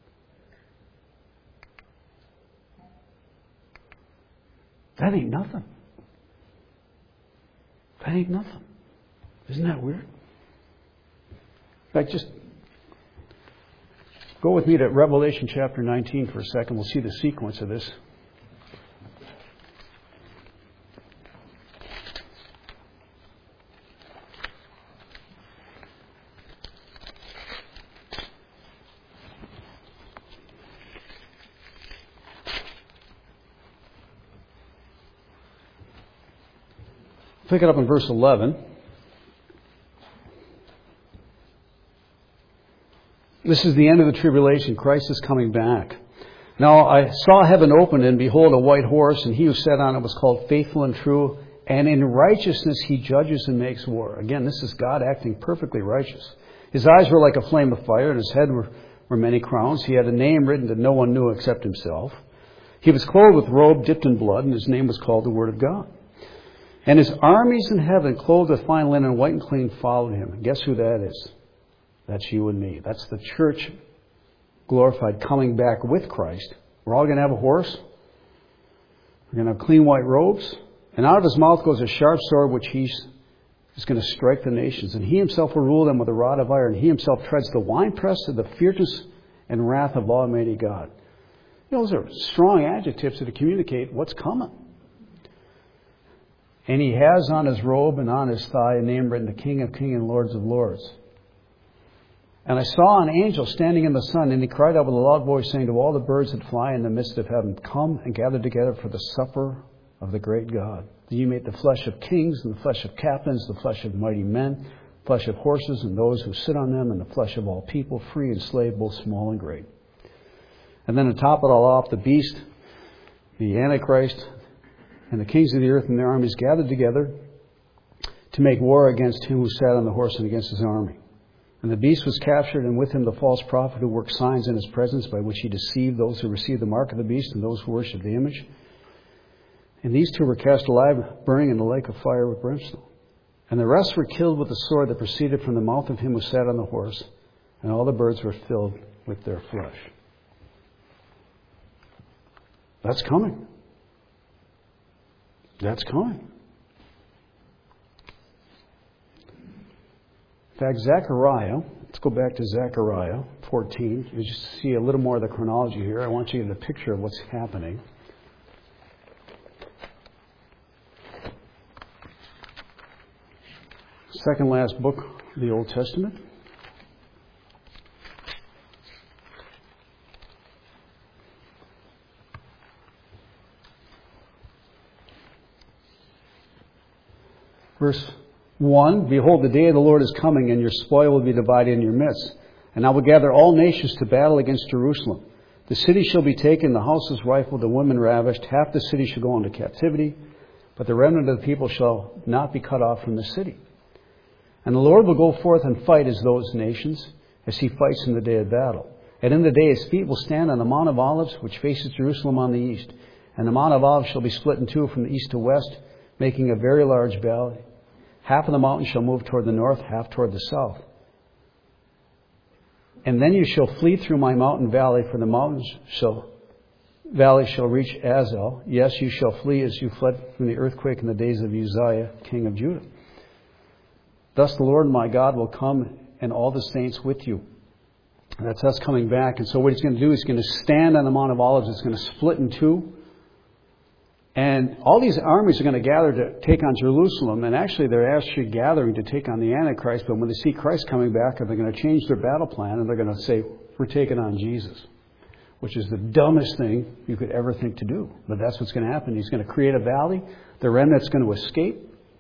S1: That ain't nothing. That ain't nothing. Isn't that weird? In fact, just go with me to Revelation chapter 19 for a second. We'll see the sequence of this. Pick it up in verse 11. This is the end of the tribulation. Christ is coming back. Now I saw heaven opened, and behold, a white horse, and he who sat on it was called Faithful and True, and in righteousness he judges and makes war. Again, this is God acting perfectly righteous. His eyes were like a flame of fire, and his head were many crowns. He had a name written that no one knew except himself. He was clothed with robe dipped in blood, and his name was called the Word of God. And his armies in heaven, clothed with fine linen, white and clean, followed him. And guess who that is? That's you and me. That's the church glorified coming back with Christ. We're all going to have a horse. We're going to have clean white robes. And out of his mouth goes a sharp sword which he is going to strike the nations. And he himself will rule them with a rod of iron. He himself treads the winepress of the fierceness and wrath of Almighty God. Those are strong adjectives to communicate what's coming. And he has on his robe and on his thigh a name written, the King of Kings and Lords of Lords. And I saw an angel standing in the sun, and he cried out with a loud voice, saying to all the birds that fly in the midst of heaven, come and gather together for the supper of the great God. That you may eat the flesh of kings and the flesh of captains, the flesh of mighty men, the flesh of horses and those who sit on them, and the flesh of all people, free and slave, both small and great. And then to top it all off, the beast, the Antichrist, and the kings of the earth and their armies gathered together to make war against him who sat on the horse and against his army. And the beast was captured, and with him the false prophet who worked signs in his presence, by which he deceived those who received the mark of the beast and those who worshipped the image. And these two were cast alive, burning in the lake of fire with brimstone. And the rest were killed with the sword that proceeded from the mouth of him who sat on the horse, and all the birds were filled with their flesh. That's coming. That's coming. In fact, Zechariah, let's go back to Zechariah 14. You just see a little more of the chronology here. I want you to get a picture of what's happening. Second last book of the Old Testament. Verse 1, behold, the day of the Lord is coming, and your spoil will be divided in your midst. And I will gather all nations to battle against Jerusalem. The city shall be taken, the houses rifled, the women ravished. Half the city shall go into captivity, but the remnant of the people shall not be cut off from the city. And the Lord will go forth and fight as those nations, as he fights in the day of battle. And in the day his feet will stand on the Mount of Olives, which faces Jerusalem on the east. And the Mount of Olives shall be split in two from the east to west, making a very large valley. Half of the mountain shall move toward the north, half toward the south. And then you shall flee through my mountain valley, for the mountains shall valley shall reach Azel. Yes, you shall flee as you fled from the earthquake in the days of Uzziah, king of Judah. Thus the Lord my God will come and all the saints with you. That's us coming back. And so what he's going to do is he's going to stand on the Mount of Olives. It's going to split in two. And all these armies are going to gather to take on Jerusalem. And actually, they're actually gathering to take on the Antichrist. But when they see Christ coming back, they're going to change their battle plan. And they're going to say, we're taking on Jesus. Which is the dumbest thing you could ever think to do. But that's what's going to happen. He's going to create a valley. The remnant's going to escape.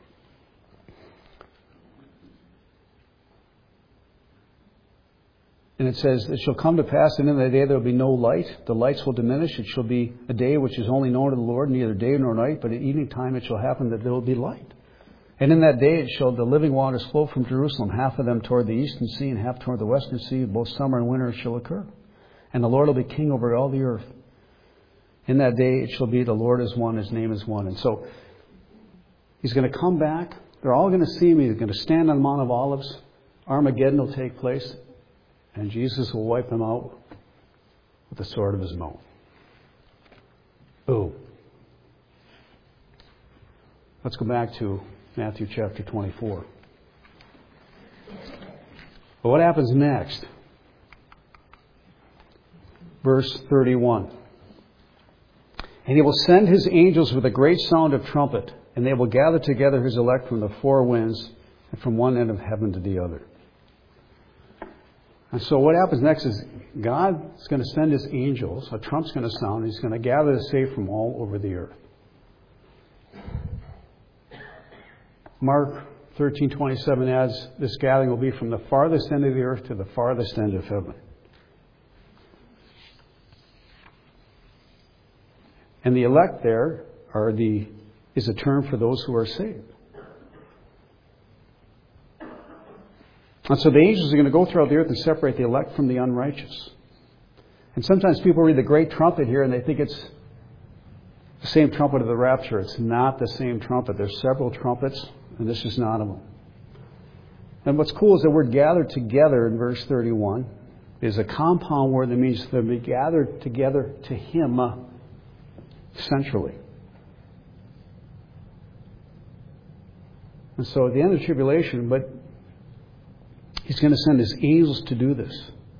S1: And it says, it shall come to pass that in that day there will be no light. The lights will diminish. It shall be a day which is only known to the Lord, neither day nor night. But at evening time it shall happen that there will be light. And in that day it shall the living waters flow from Jerusalem, half of them toward the eastern sea and half toward the western sea. Both summer and winter shall occur. And the Lord will be king over all the earth. In that day it shall be the Lord is one, his name is one. And so he's going to come back. They're all going to see him. He's going to stand on the Mount of Olives. Armageddon will take place. And Jesus will wipe them out with the sword of his mouth. Boom. Let's go back to Matthew chapter 24. But what happens next? Verse 31. And he will send his angels with a great sound of trumpet, and they will gather together his elect from the four winds and from one end of heaven to the other. And so what happens next is God is going to send his angels, a trump's going to sound, and he's going to gather the saved from all over the earth. Mark 13:27 adds, this gathering will be from the farthest end of the earth to the farthest end of heaven. And the elect there is a term for those who are saved. And so the angels are going to go throughout the earth and separate the elect from the unrighteous. And sometimes people read the great trumpet here and they think it's the same trumpet of the rapture. It's not the same trumpet. There's several trumpets, and this is not of them. And what's cool is the word gathered together in verse 31 is a compound word that means they'll be gathered together to him centrally. And so at the end of the tribulation, but he's going to send his angels to do this.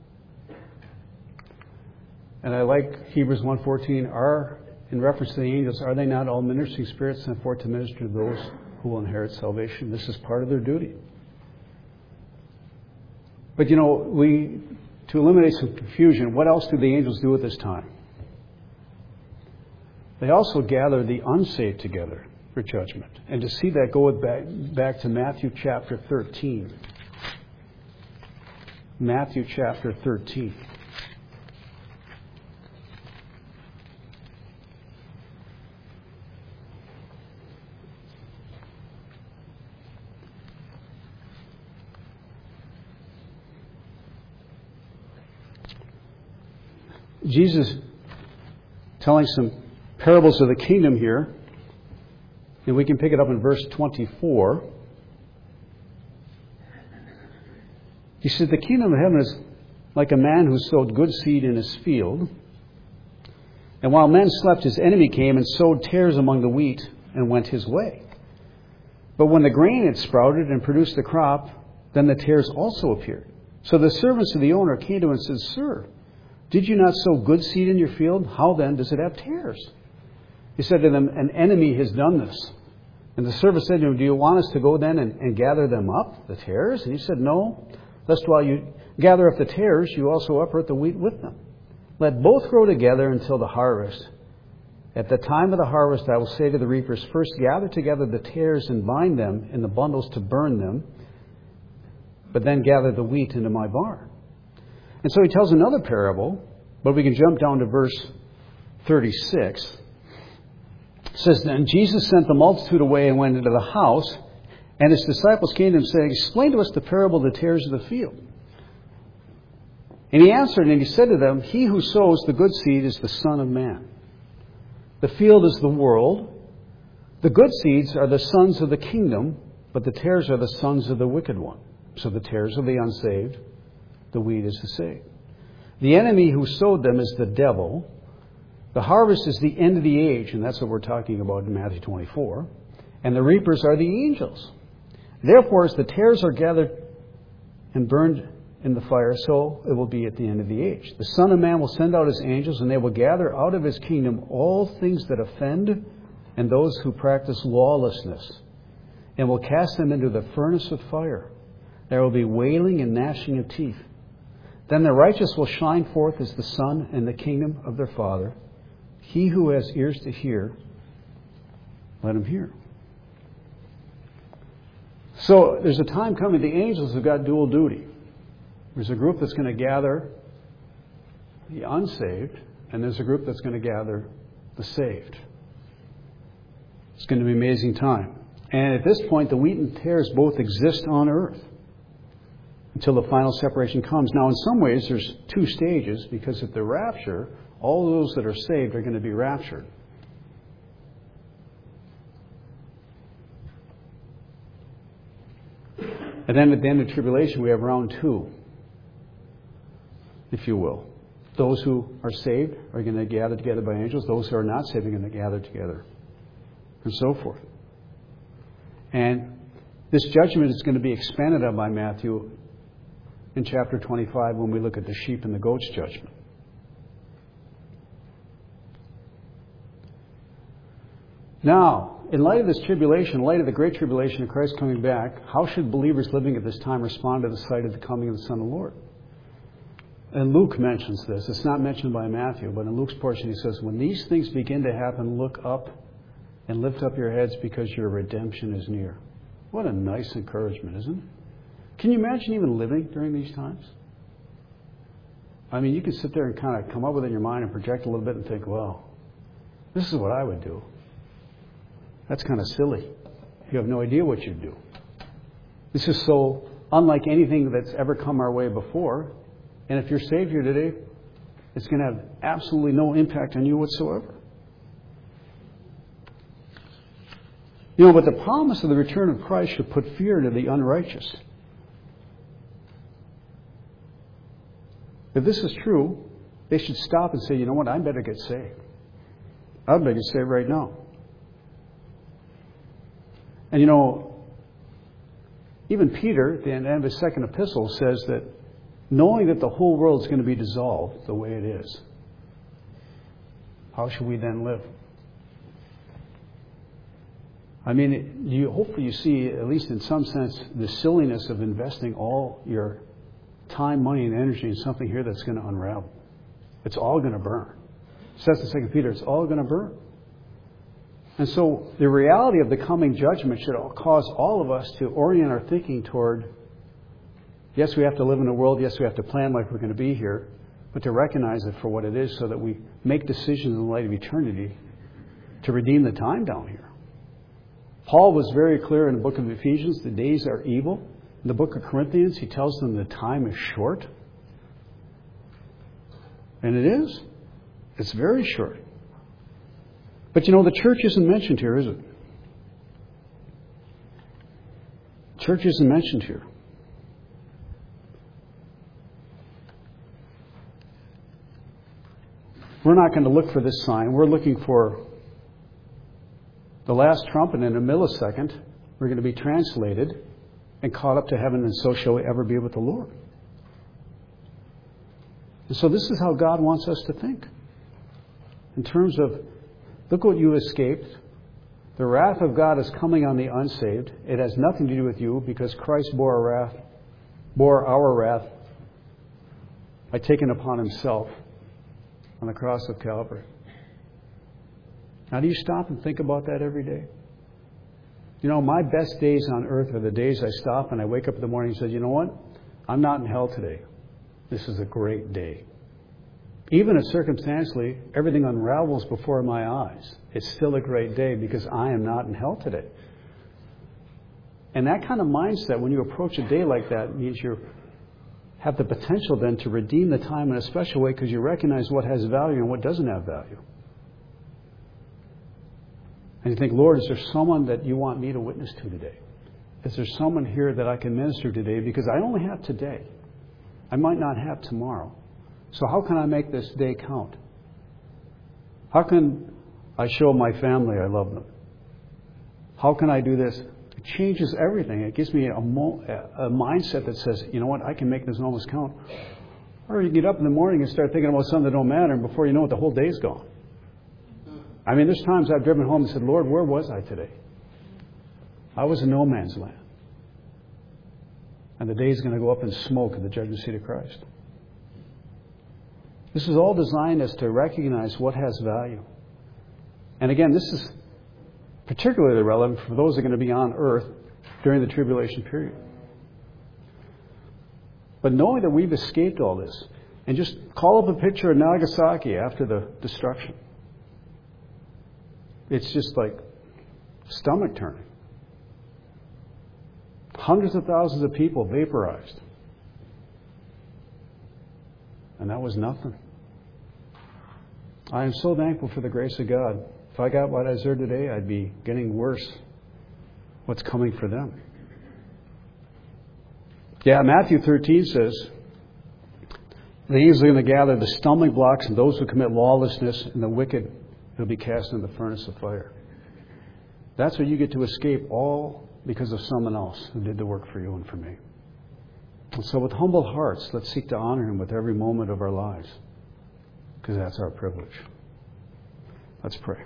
S1: And I like Hebrews 1:14. In reference to the angels, are they not all ministering spirits sent forth to minister to those who will inherit salvation? This is part of their duty. But to eliminate some confusion, what else do the angels do at this time? They also gather the unsaved together for judgment. And to see that, go back to Matthew chapter 13. Matthew chapter 13. Jesus telling some parables of the kingdom here, and we can pick it up in verse 24. He said, the kingdom of heaven is like a man who sowed good seed in his field. And while men slept, his enemy came and sowed tares among the wheat and went his way. But when the grain had sprouted and produced the crop, then the tares also appeared. So the servants of the owner came to him and said, Sir, did you not sow good seed in your field? How then does it have tares? He said to them, an enemy has done this. And the servant said to him, do you want us to go then and gather them up, the tares? And he said, no, lest while you gather up the tares, you also uproot the wheat with them. Let both grow together until the harvest. At the time of the harvest, I will say to the reapers, first gather together the tares and bind them in the bundles to burn them, but then gather the wheat into my barn. And so he tells another parable, but we can jump down to verse 36. It says, then Jesus sent the multitude away and went into the house, and his disciples came to him saying, explain to us the parable of the tares of the field. And he answered and he said to them, he who sows the good seed is the Son of Man. The field is the world. The good seeds are the sons of the kingdom, but the tares are the sons of the wicked one. So the tares are the unsaved. The wheat is the saved. The enemy who sowed them is the devil. The harvest is the end of the age, and that's what we're talking about in Matthew 24. And the reapers are the angels. Therefore, as the tares are gathered and burned in the fire, so it will be at the end of the age. The Son of Man will send out his angels, and they will gather out of his kingdom all things that offend and those who practice lawlessness, and will cast them into the furnace of fire. There will be wailing and gnashing of teeth. Then the righteous will shine forth as the sun in the kingdom of their Father. He who has ears to hear, let him hear. So there's a time coming, the angels have got dual duty. There's a group that's going to gather the unsaved, and there's a group that's going to gather the saved. It's going to be an amazing time. And at this point, the wheat and tares both exist on earth until the final separation comes. Now, in some ways, there's two stages, because at the rapture, all those that are saved are going to be raptured. And then at the end of tribulation, we have round 2, if you will. Those who are saved are going to gather together by angels. Those who are not saved are going to gather together, and so forth. And this judgment is going to be expanded on by Matthew in chapter 25 when we look at the sheep and the goats judgment. Now, in light of this tribulation, in light of the great tribulation of Christ coming back, how should believers living at this time respond to the sight of the coming of the Son of the Lord? And Luke mentions this. It's not mentioned by Matthew, but in Luke's portion he says, when these things begin to happen, look up and lift up your heads because your redemption is near. What a nice encouragement, isn't it? Can you imagine even living during these times? I mean, you can sit there and kind of come up with it in your mind and project a little bit and think, well, this is what I would do. That's kind of silly. You have no idea what you'd do. This is so unlike anything that's ever come our way before. And if you're saved here today, it's going to have absolutely no impact on you whatsoever. You know, but the promise of the return of Christ should put fear into the unrighteous. If this is true, they should stop and say, you know what, I better get saved. I'd better get saved right now. And you know, even Peter, at the end of his second epistle, says that knowing that the whole world is going to be dissolved the way it is, how should we then live? I mean, hopefully you see, at least in some sense, the silliness of investing all your time, money, and energy in something here that's going to unravel. It's all going to burn. It says in 2 Peter, it's all going to burn. And so the reality of the coming judgment should cause all of us to orient our thinking toward, yes, we have to live in the world, yes, we have to plan like we're going to be here, but to recognize it for what it is so that we make decisions in light of eternity to redeem the time down here. Paul was very clear in the book of Ephesians, the days are evil. In the book of Corinthians, he tells them the time is short. And it is. It's very short. But you know, the church isn't mentioned here, is it? Church isn't mentioned here. We're not going to look for this sign. We're looking for the last trumpet in a millisecond. We're going to be translated and caught up to heaven, and so shall we ever be with the Lord. And so this is how God wants us to think. In terms of, look what you escaped. The wrath of God is coming on the unsaved. It has nothing to do with you because Christ bore our wrath by taking upon himself on the cross of Calvary. Now, do you stop and think about that every day? You know, my best days on earth are the days I stop and I wake up in the morning and say, you know what? I'm not in hell today. This is a great day. Even if circumstantially everything unravels before my eyes, it's still a great day because I am not in hell today. And that kind of mindset, when you approach a day like that, means you have the potential then to redeem the time in a special way because you recognize what has value and what doesn't have value. And you think, Lord, is there someone that you want me to witness to today? Is there someone here that I can minister today? Because I only have today. I might not have tomorrow. So how can I make this day count? How can I show my family I love them? How can I do this? It changes everything. It gives me a mindset that says, you know what, I can make those moments count. Or you get up in the morning and start thinking about something that don't matter, and before you know it, the whole day's gone. I mean, there's times I've driven home and said, Lord, where was I today? I was in no man's land. And the day's going to go up in smoke at the judgment seat of Christ. This is all designed as to recognize what has value. And again, this is particularly relevant for those that are going to be on earth during the tribulation period. But knowing that we've escaped all this, and just call up a picture of Nagasaki after the destruction. It's just like stomach turning. Hundreds of thousands of people vaporized. And that was nothing. I am so thankful for the grace of God. If I got what I deserve today, I'd be getting worse what's coming for them. Yeah, Matthew 13 says, the angels are going to gather the stumbling blocks and those who commit lawlessness, and the wicked will be cast into the furnace of fire. That's where you get to escape, all because of someone else who did the work for you and for me. And so with humble hearts, let's seek to honor Him with every moment of our lives, because that's our privilege. Let's pray.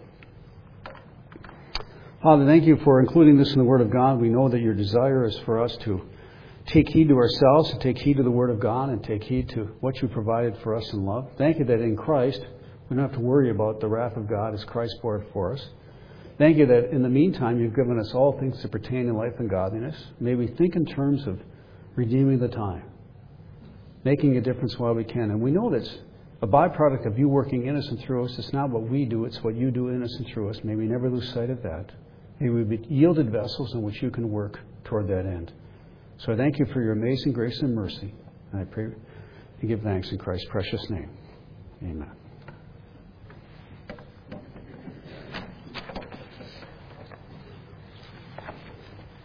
S1: Father, thank you for including this in the Word of God. We know that your desire is for us to take heed to ourselves, to take heed to the Word of God, and take heed to what you provided for us in love. Thank you that in Christ, we don't have to worry about the wrath of God as Christ bore it for us. Thank you that in the meantime, you've given us all things that pertain to life and godliness. May we think in terms of redeeming the time, making a difference while we can. And we know that's a byproduct of you working in us and through us. It's not what we do, it's what you do in us and through us. May we never lose sight of that. May we be yielded vessels in which you can work toward that end. So I thank you for your amazing grace and mercy. And I pray and give thanks in Christ's precious name. Amen.